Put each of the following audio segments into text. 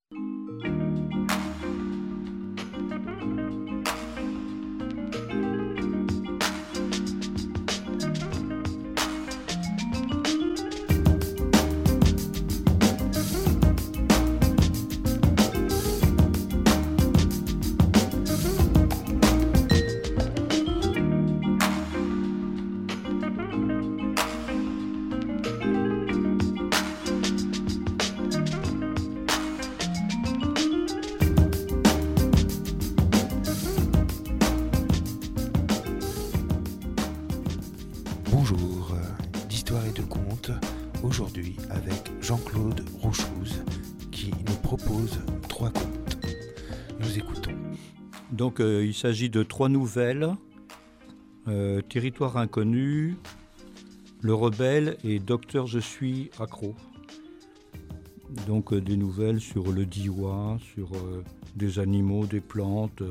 Bonjour, d'Histoire et de Contes, aujourd'hui avec Jean-Claude Rochouse qui nous propose 3 contes. Nous écoutons. Donc il s'agit de 3 nouvelles, Territoire inconnu, Le Rebelle et Docteur je suis accro. Donc des nouvelles sur le Diois, sur des animaux, des plantes.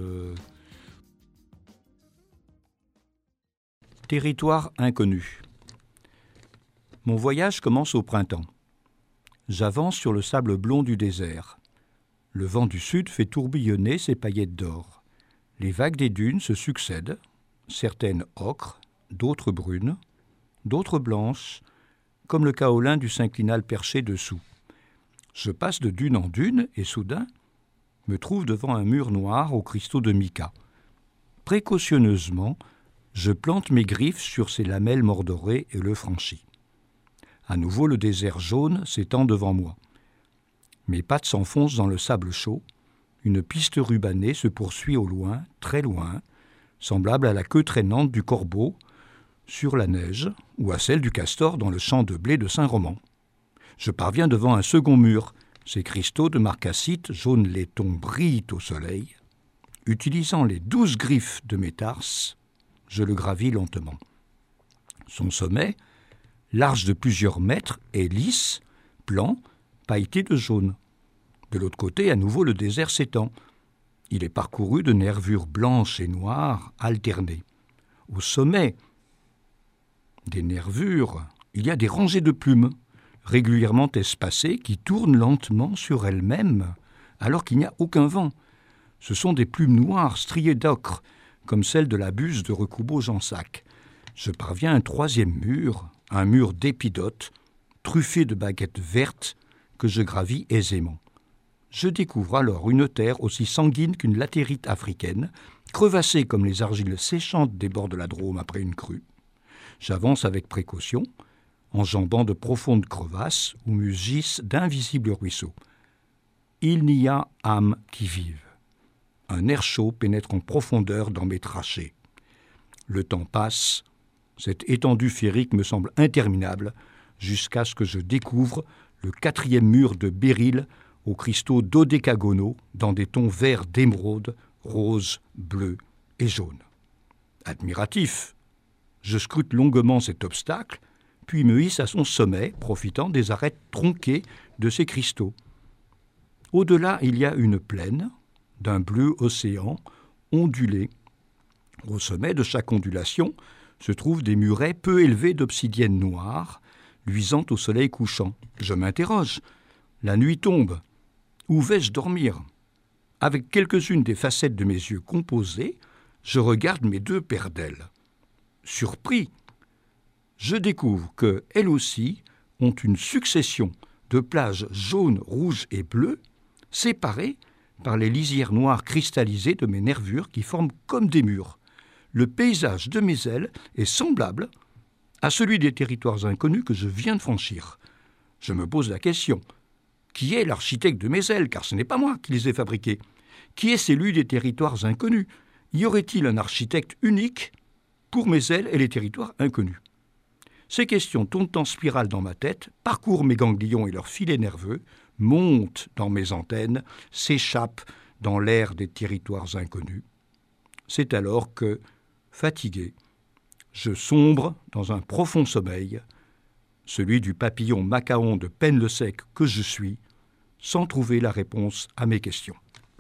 Territoire inconnu. Mon voyage commence au printemps. J'avance sur le sable blond du désert. Le vent du sud fait tourbillonner ses paillettes d'or. Les vagues des dunes se succèdent, certaines ocres, d'autres brunes, d'autres blanches, comme le kaolin du synclinal perché dessous. Je passe de dune en dune et soudain me trouve devant un mur noir aux cristaux de mica. Précautionneusement, je plante mes griffes sur ces lamelles mordorées et le franchis. À nouveau, le désert jaune s'étend devant moi. Mes pattes s'enfoncent dans le sable chaud. Une piste rubanée se poursuit au loin, très loin, semblable à la queue traînante du corbeau sur la neige ou à celle du castor dans le champ de blé de Saint-Roman. Je parviens devant un second mur. Ces cristaux de marcassite jaune laiton brillent au soleil. Utilisant les 12 griffes de mes tarses, je le gravis lentement. Son sommet, large de plusieurs mètres, est lisse, plan, pailleté de jaune. De l'autre côté, à nouveau, le désert s'étend. Il est parcouru de nervures blanches et noires alternées. Au sommet des nervures, il y a des rangées de plumes, régulièrement espacées, qui tournent lentement sur elles-mêmes, alors qu'il n'y a aucun vent. Ce sont des plumes noires striées d'ocre, comme celle de la buse de Recoubeau-Jansac. Je parviens à un 3e mur, un mur d'épidotes, truffé de baguettes vertes, que je gravis aisément. Je découvre alors une terre aussi sanguine qu'une latérite africaine, crevassée comme les argiles séchantes des bords de la Drôme après une crue. J'avance avec précaution, enjambant de profondes crevasses où mugissent d'invisibles ruisseaux. Il n'y a âme qui vive. Un air chaud pénètre en profondeur dans mes trachées. Le temps passe, cette étendue féerique me semble interminable, jusqu'à ce que je découvre le 4e mur de béryl aux cristaux dodécagonaux dans des tons verts d'émeraude, rose, bleu et jaune. Admiratif, je scrute longuement cet obstacle, puis me hisse à son sommet, profitant des arêtes tronquées de ces cristaux. Au-delà, il y a une plaine, d'un bleu océan, ondulé. Au sommet de chaque ondulation se trouvent des murets peu élevés d'obsidienne noire, luisant au soleil couchant. Je m'interroge. La nuit tombe. Où vais-je dormir ? Avec quelques-unes des facettes de mes yeux composées, je regarde mes 2 paires d'ailes. Surpris, je découvre qu'elles aussi ont une succession de plages jaunes, rouges et bleues, séparées par les lisières noires cristallisées de mes nervures qui forment comme des murs. Le paysage de mes ailes est semblable à celui des territoires inconnus que je viens de franchir. Je me pose la question, qui est l'architecte de mes ailes, car ce n'est pas moi qui les ai fabriquées? Qui est celui des territoires inconnus? Y aurait-il un architecte unique pour mes ailes et les territoires inconnus? Ces questions tournent en spirale dans ma tête, parcourent mes ganglions et leurs filets nerveux, montent dans mes antennes, s'échappent dans l'air des territoires inconnus. C'est alors que, fatigué, je sombre dans un profond sommeil, celui du papillon macaon de Pennes-le-Sec que je suis, sans trouver la réponse à mes questions.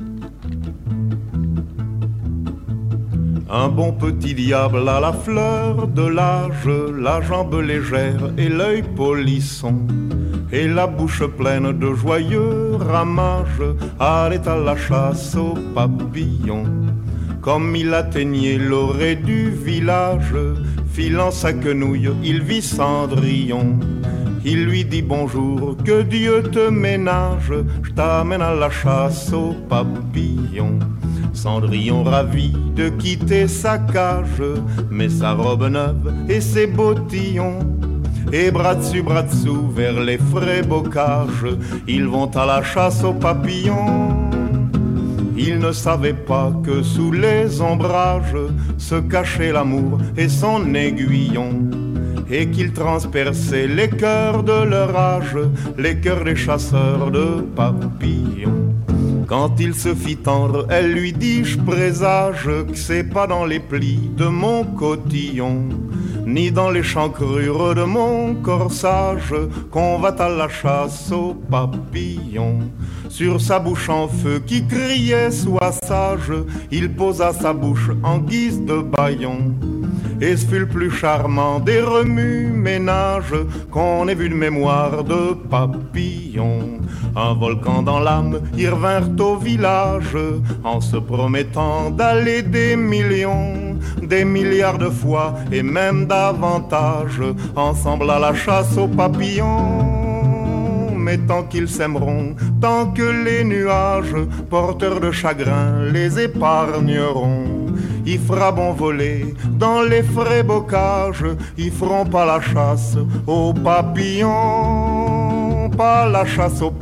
Un bon petit diable à la fleur de l'âge, la jambe légère et l'œil polisson. et la bouche pleine de joyeux ramages, allait à la chasse aux papillons. Comme il atteignait l'orée du village, filant sa quenouille, il vit Cendrillon. Il lui dit bonjour, que Dieu te ménage, je t'amène à la chasse aux papillons. Cendrillon ravi de quitter sa cage, met sa robe neuve et ses bottillons. Et bras dessus vers les frais bocages, ils vont à la chasse aux papillons. Ils ne savaient pas que sous les ombrages se cachait l'amour et son aiguillon, et qu'il transperçait les cœurs de leur âge, les cœurs des chasseurs de papillons. Quand il se fit tendre, elle lui dit, je présage que c'est pas dans les plis de mon cotillon, ni dans les chancrures de mon corsage, qu'on va à la chasse aux papillons. Sur sa bouche en feu qui criait sois sage, il posa sa bouche en guise de bâillon. Et ce fut le plus charmant des remue-ménages qu'on ait vu de mémoire de papillon. Un volcan dans l'âme, ils revinrent au village en se promettant d'aller des millions, des milliards de fois et même davantage, ensemble à la chasse aux papillons. Mais tant qu'ils s'aimeront, tant que les nuages porteurs de chagrin les épargneront, il fera bon voler dans les frais bocages, ils feront pas la chasse aux papillons, pas la chasse aux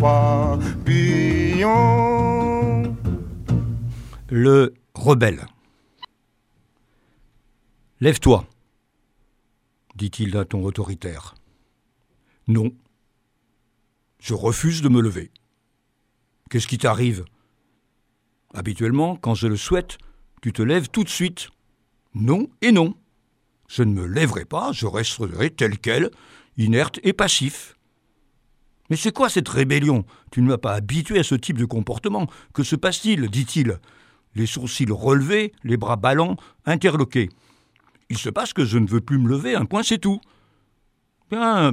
papillons. Le rebelle. Lève-toi, dit-il d'un ton autoritaire. Non, je refuse de me lever. Qu'est-ce qui t'arrive ? Habituellement, quand je le souhaite, tu te lèves tout de suite. Non et non. Je ne me lèverai pas, je resterai tel quel, inerte et passif. Mais c'est quoi cette rébellion ? Tu ne m'as pas habitué à ce type de comportement. Que se passe-t-il ? Dit-il, les sourcils relevés, les bras ballants, interloqués. Il se passe que je ne veux plus me lever, un point c'est tout. Bien.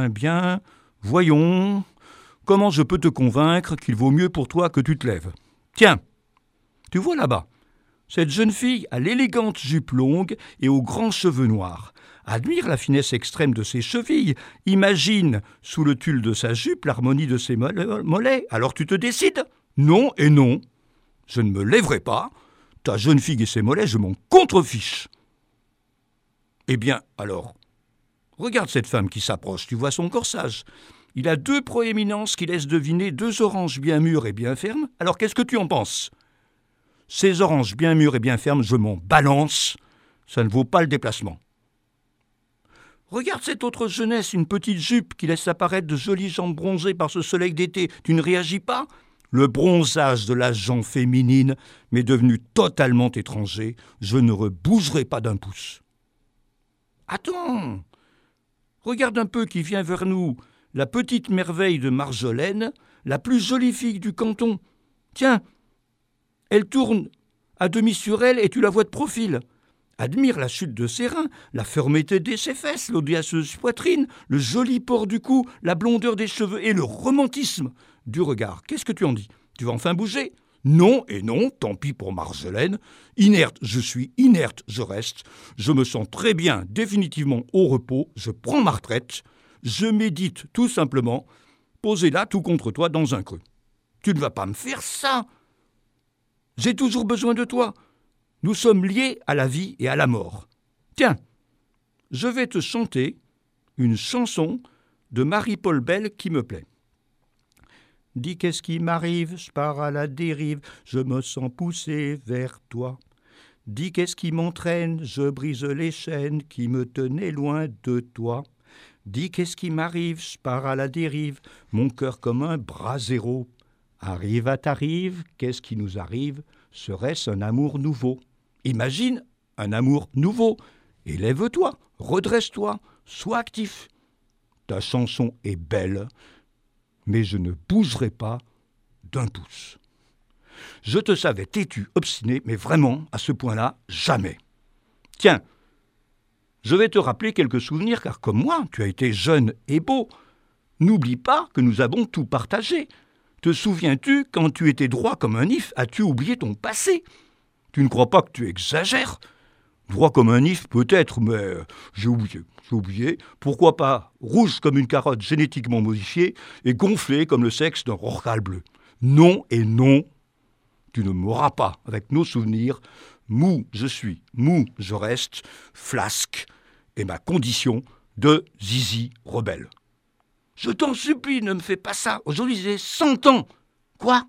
Voyons, comment je peux te convaincre qu'il vaut mieux pour toi que tu te lèves ? Tiens, tu vois là-bas, cette jeune fille à l'élégante jupe longue et aux grands cheveux noirs. Admire la finesse extrême de ses chevilles. Imagine, sous le tulle de sa jupe, l'harmonie de ses mollets. Alors tu te décides ? Non et non. Je ne me lèverai pas. Ta jeune fille et ses mollets, je m'en contrefiche. Eh bien, alors, regarde cette femme qui s'approche, tu vois son corsage. Il a 2 proéminences qui laissent deviner 2 oranges bien mûres et bien fermes. Alors qu'est-ce que tu en penses ? Ces oranges bien mûres et bien fermes, je m'en balance. Ça ne vaut pas le déplacement. Regarde cette autre jeunesse, une petite jupe qui laisse apparaître de jolies jambes bronzées par ce soleil d'été. Tu ne réagis pas ? Le bronzage de la jambe féminine m'est devenu totalement étranger. Je ne rebougerai pas d'un pouce. Attends, regarde un peu qui vient vers nous, la petite merveille de Marjolaine, la plus jolie fille du canton. Tiens, elle tourne à demi sur elle et tu la vois de profil. Admire la chute de ses reins, la fermeté de ses fesses, l'audacieuse poitrine, le joli port du cou, la blondeur des cheveux et le romantisme du regard. Qu'est-ce que tu en dis ? Tu vas enfin bouger ? Non et non, tant pis pour Marjolaine. Inerte, je suis inerte, je reste. Je me sens très bien, définitivement au repos. Je prends ma retraite. Je médite tout simplement, posé là tout contre toi dans un creux. Tu ne vas pas me faire ça. J'ai toujours besoin de toi. Nous sommes liés à la vie et à la mort. Tiens, je vais te chanter une chanson de Marie-Paul Bell qui me plaît. Dis qu'est-ce qui m'arrive, je pars à la dérive, je me sens poussé vers toi. Dis qu'est-ce qui m'entraîne, je brise les chaînes qui me tenaient loin de toi. Dis qu'est-ce qui m'arrive, je pars à la dérive, mon cœur comme un brasero. Arrive à t'arrive, qu'est-ce qui nous arrive, serait-ce un amour nouveau ? Imagine un amour nouveau. Élève-toi, redresse-toi, sois actif. Ta chanson est belle, mais je ne bougerai pas d'un pouce. Je te savais têtu, obstiné, mais vraiment, à ce point-là, jamais. Tiens, je vais te rappeler quelques souvenirs, car comme moi, tu as été jeune et beau. N'oublie pas que nous avons tout partagé. Te souviens-tu, quand tu étais droit comme un if, as-tu oublié ton passé? Tu ne crois pas que tu exagères? Droit comme un if, peut-être, mais j'ai oublié. Pourquoi pas rouge comme une carotte génétiquement modifiée et gonflé comme le sexe d'un rorqual bleu? Non et non. Tu ne m'auras pas avec nos souvenirs. Mou je suis, mou je reste, flasque est ma condition de zizi rebelle. Je t'en supplie, ne me fais pas ça. Aujourd'hui, j'ai 100 ans. Quoi?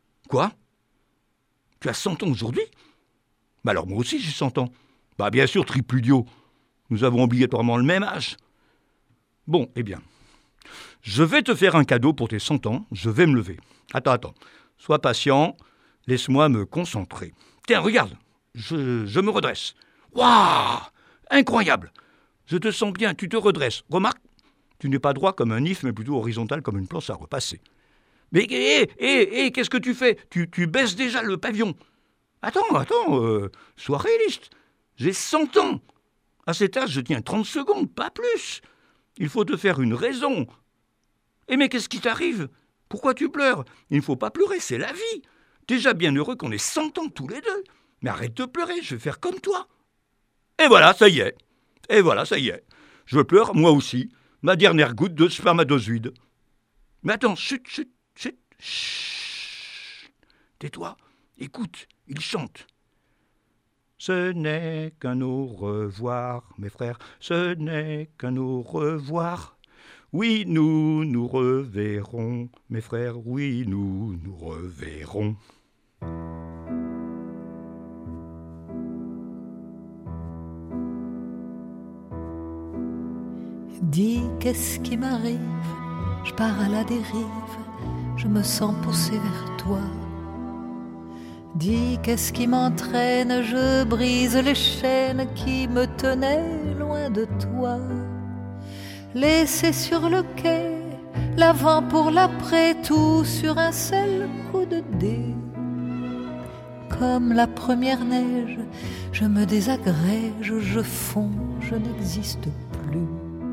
Tu as 100 ans aujourd'hui? Bah alors moi aussi, j'ai 100 ans. Bah bien sûr, tripudio. Nous avons obligatoirement le même âge. Bon, eh bien. Je vais te faire un cadeau pour tes 100 ans. Je vais me lever. Attends. Sois patient. Laisse-moi me concentrer. Tiens, regarde. Je me redresse. Waouh! Incroyable! Je te sens bien, tu te redresses. Remarque, tu n'es pas droit comme un if, mais plutôt horizontal comme une planche à repasser. Mais qu'est-ce que tu fais? Tu baisses déjà le pavillon. Attends, sois réaliste. J'ai 100 ans. À cet âge, je tiens 30 secondes, pas plus. Il faut te faire une raison. Mais qu'est-ce qui t'arrive? Pourquoi tu pleures? Il ne faut pas pleurer, c'est la vie. Déjà bien heureux qu'on ait 100 ans tous les deux. Mais arrête de pleurer, je vais faire comme toi. Et voilà, ça y est. Je pleure, moi aussi. Ma dernière goutte de spermatozoïde. Mais attends, chut. Tais-toi, écoute, il chante. Ce n'est qu'un au revoir, mes frères, ce n'est qu'un au revoir. Oui, nous nous reverrons, mes frères, oui, nous nous reverrons. Dis, qu'est-ce qui m'arrive? Je pars à la dérive, je me sens poussé vers toi. Dis, qu'est-ce qui m'entraîne? Je brise les chaînes qui me tenaient loin de toi. Laissé sur le quai, l'avant pour l'après, tout sur un seul coup de dé. Comme la première neige, je me désagrège, je fonds, je n'existe plus.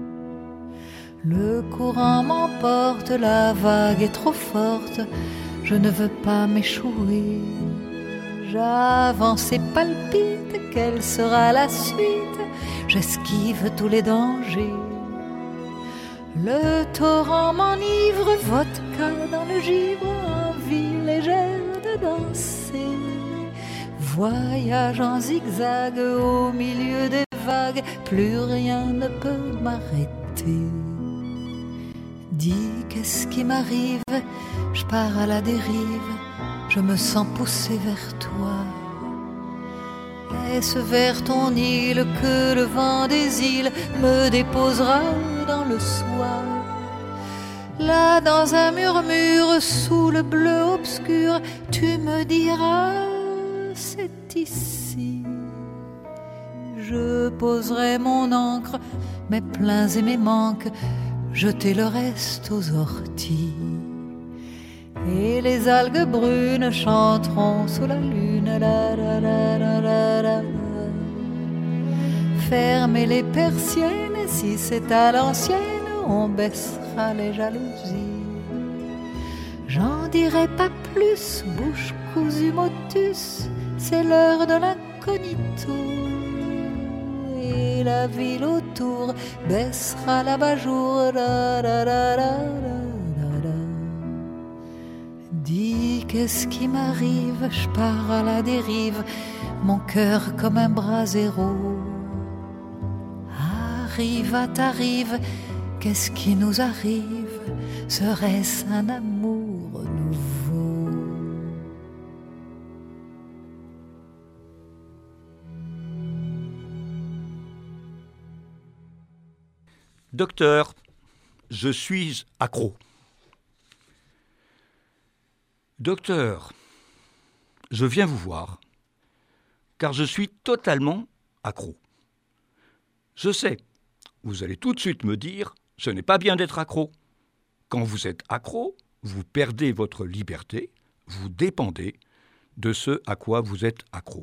Le courant m'emporte, la vague est trop forte, je ne veux pas m'échouer. J'avance et palpite, quelle sera la suite? J'esquive tous les dangers. Le torrent m'enivre, vodka dans le givre, envie légère de danser. Voyage en zigzag au milieu des vagues, plus rien ne peut m'arrêter. Dis, qu'est-ce qui m'arrive? Je pars à la dérive, je me sens poussé vers toi. Est-ce vers ton île que le vent des îles me déposera dans le soir? Là, dans un murmure, sous le bleu obscur, tu me diras, c'est ici. Je poserai mon encre, mes pleins et mes manques, jeter le reste aux orties. Et les algues brunes chanteront sous la lune. La, la, la, la, la, la. Fermez les persiennes, si c'est à l'ancienne, on baissera les jalousies. J'en dirai pas plus, bouche cousue motus, c'est l'heure de l'incognito. Et la ville autour baissera l'abat-jour. La, la, la, la, la. Dis, qu'est-ce qui m'arrive? Je pars à la dérive, mon cœur comme un brasero. Arrive, t'arrive, qu'est-ce qui nous arrive? Serait-ce un amour nouveau? Docteur, je suis accro. Docteur, je viens vous voir, car je suis totalement accro. Je sais, vous allez tout de suite me dire, ce n'est pas bien d'être accro. Quand vous êtes accro, vous perdez votre liberté, vous dépendez de ce à quoi vous êtes accro.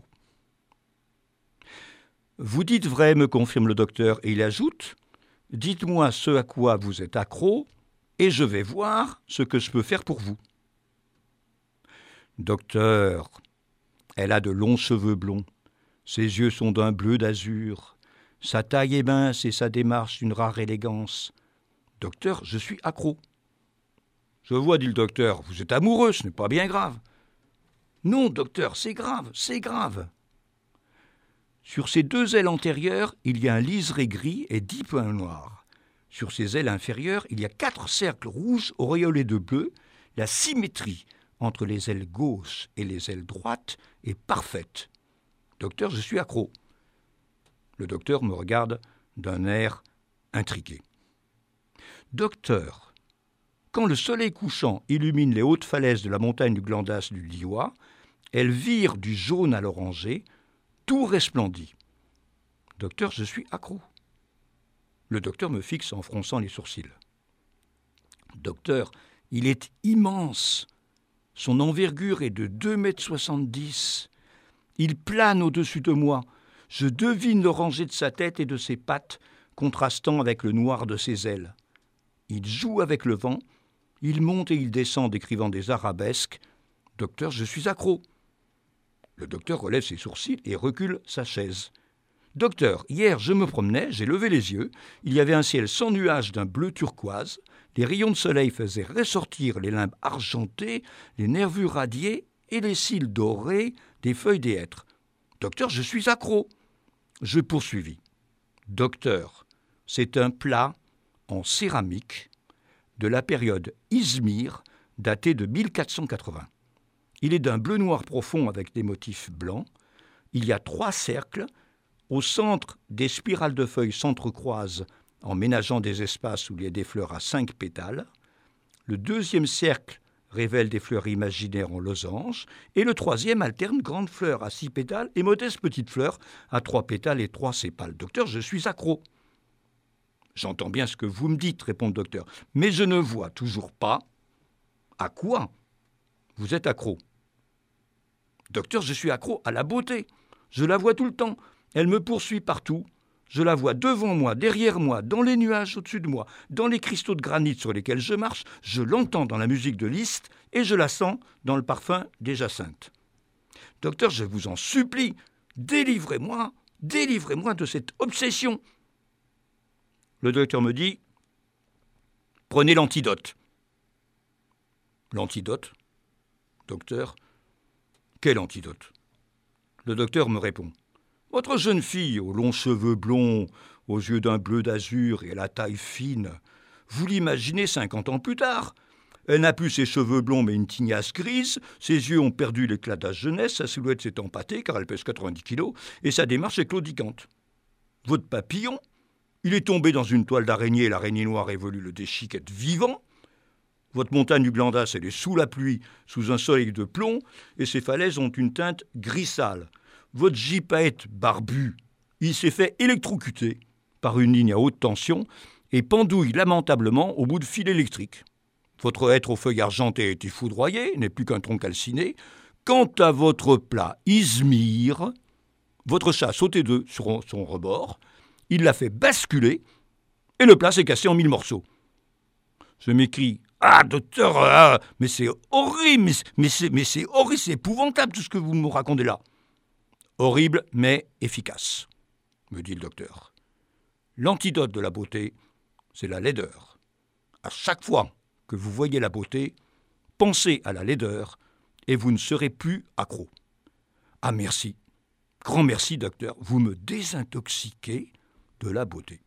Vous dites vrai, me confirme le docteur, et il ajoute, dites-moi ce à quoi vous êtes accro, et je vais voir ce que je peux faire pour vous. Docteur, elle a de longs cheveux blonds, ses yeux sont d'un bleu d'azur, sa taille est mince et sa démarche d'une rare élégance. Docteur, je suis accro. Je vois, dit le docteur, vous êtes amoureux, ce n'est pas bien grave. Non, docteur, c'est grave, c'est grave. Sur ses 2 ailes antérieures, il y a un liseré gris et 10 points noirs. Sur ses ailes inférieures, il y a 4 cercles rouges auréolés de bleu. La symétrie entre les ailes gauches et les ailes droites est parfaite. Docteur, je suis accro. Le docteur me regarde d'un air intrigué. Docteur, quand le soleil couchant illumine les hautes falaises de la montagne du Glandas du Diois, elle vire du jaune à l'orangé, tout resplendit. Docteur, je suis accro. Le docteur me fixe en fronçant les sourcils. Docteur, il est immense. Son envergure est de 2,70 m. Il plane au-dessus de moi. Je devine l'orangé de sa tête et de ses pattes, contrastant avec le noir de ses ailes. Il joue avec le vent. Il monte et il descend, décrivant des arabesques. Docteur, je suis accro. Le docteur relève ses sourcils et recule sa chaise. Docteur, hier je me promenais, j'ai levé les yeux. Il y avait un ciel sans nuages d'un bleu turquoise. Les rayons de soleil faisaient ressortir les limbes argentées, les nervures radiées et les cils dorés des feuilles des hêtres. Docteur, je suis accro. Je poursuivis. Docteur, c'est un plat en céramique de la période Izmir, daté de 1480. Il est d'un bleu-noir profond avec des motifs blancs. Il y a 3 cercles. Au centre, des spirales de feuilles s'entrecroisent en ménageant des espaces où il y a des fleurs à 5 pétales. Le 2e cercle révèle des fleurs imaginaires en losange. Et le 3e alterne grandes fleurs à 6 pétales et modestes petites fleurs à 3 pétales et 3 sépales. Docteur, je suis accro. J'entends bien ce que vous me dites, répond le docteur, mais je ne vois toujours pas à quoi vous êtes accro. Docteur, je suis accro à la beauté. Je la vois tout le temps. Elle me poursuit partout. Je la vois devant moi, derrière moi, dans les nuages au-dessus de moi, dans les cristaux de granit sur lesquels je marche. Je l'entends dans la musique de Liszt et je la sens dans le parfum des jacinthes. Docteur, je vous en supplie, délivrez-moi de cette obsession. Le docteur me dit, prenez l'antidote. L'antidote ? Docteur, quel antidote ? Le docteur me répond, votre jeune fille, aux longs cheveux blonds, aux yeux d'un bleu d'azur et à la taille fine, vous l'imaginez 50 ans plus tard. Elle n'a plus ses cheveux blonds mais une tignasse grise, ses yeux ont perdu l'éclat de la jeunesse, sa silhouette s'est empâtée car elle pèse 90 kilos et sa démarche est claudicante. Votre papillon, il est tombé dans une toile d'araignée et l'araignée noire évolue le déchiquette vivant. Votre montagne du Glandas, elle est sous la pluie, sous un soleil de plomb, et ses falaises ont une teinte gris sale. Votre gypaète barbu, il s'est fait électrocuter par une ligne à haute tension et pendouille lamentablement au bout de fil électrique. Votre hêtre aux feuilles argentées a été foudroyé, n'est plus qu'un tronc calciné. Quant à votre plat Izmir, votre chat a sauté sur son rebord, il l'a fait basculer et le plat s'est cassé en 1000 morceaux. Je m'écrie « Ah, docteur, mais c'est horrible, mais c'est horrible, c'est épouvantable tout ce que vous me racontez là. » Horrible, mais efficace, me dit le docteur. L'antidote de la beauté, c'est la laideur. À chaque fois que vous voyez la beauté, pensez à la laideur et vous ne serez plus accro. Ah merci, grand merci docteur, vous me désintoxiquez de la beauté.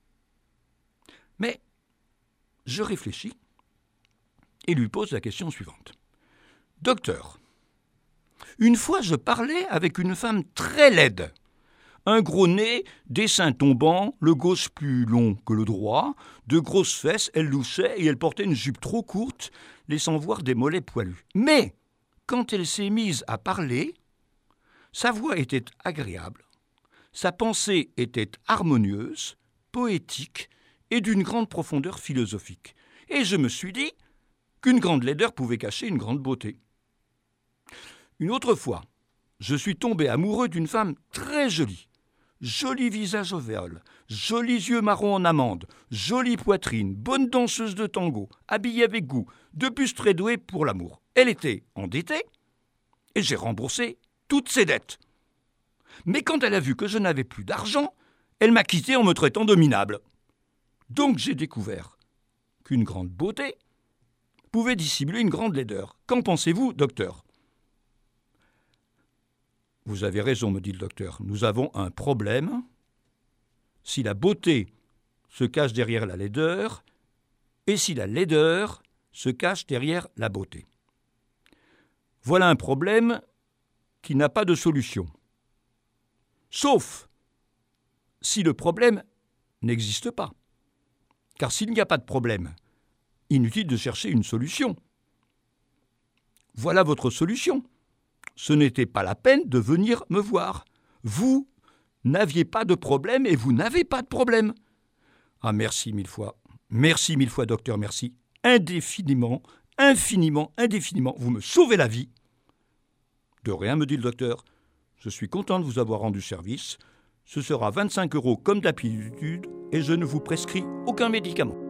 Mais je réfléchis et lui pose la question suivante. Docteur, une fois je parlais avec une femme très laide. Un gros nez, des seins tombants, le gauche plus long que le droit, de grosses fesses, elle louchait et elle portait une jupe trop courte, laissant voir des mollets poilus. Mais, quand elle s'est mise à parler, sa voix était agréable, sa pensée était harmonieuse, poétique et d'une grande profondeur philosophique. Et je me suis dit qu'une grande laideur pouvait cacher une grande beauté. Une autre fois, je suis tombé amoureux d'une femme très jolie, joli visage ovale, jolis yeux marrons en amande, jolie poitrine, bonne danseuse de tango, habillée avec goût, de bus très doué pour l'amour. Elle était endettée et j'ai remboursé toutes ses dettes. Mais quand elle a vu que je n'avais plus d'argent, elle m'a quitté en me traitant de minable. Donc j'ai découvert qu'une grande beauté pouvait dissimuler une grande laideur. Qu'en pensez-vous, docteur ? Vous avez raison, me dit le docteur. Nous avons un problème. Si la beauté se cache derrière la laideur, et si la laideur se cache derrière la beauté. Voilà un problème qui n'a pas de solution. Sauf si le problème n'existe pas. Car s'il n'y a pas de problème, inutile de chercher une solution. Voilà votre solution. Ce n'était pas la peine de venir me voir. Vous n'aviez pas de problème et vous n'avez pas de problème. Ah, merci mille fois. Merci mille fois, docteur, merci. Indéfiniment, infiniment, indéfiniment. Vous me sauvez la vie. De rien, me dit le docteur. Je suis content de vous avoir rendu service. Ce sera 25 € comme d'habitude et je ne vous prescris aucun médicament.